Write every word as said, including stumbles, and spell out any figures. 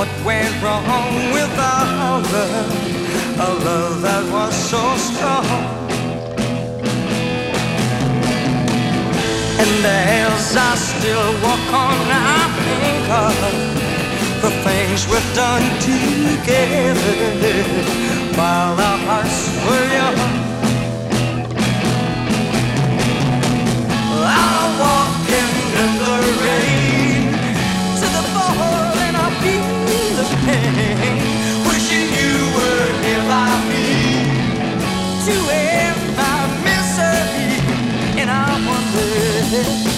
what went wrong with our love, a love that was so strong. And as I still walk on, I think of the things we've done together while our hearts were young. I'm walking in the rain to the ball and I feel the pain, wishing you were here by me to end my misery. And I wonder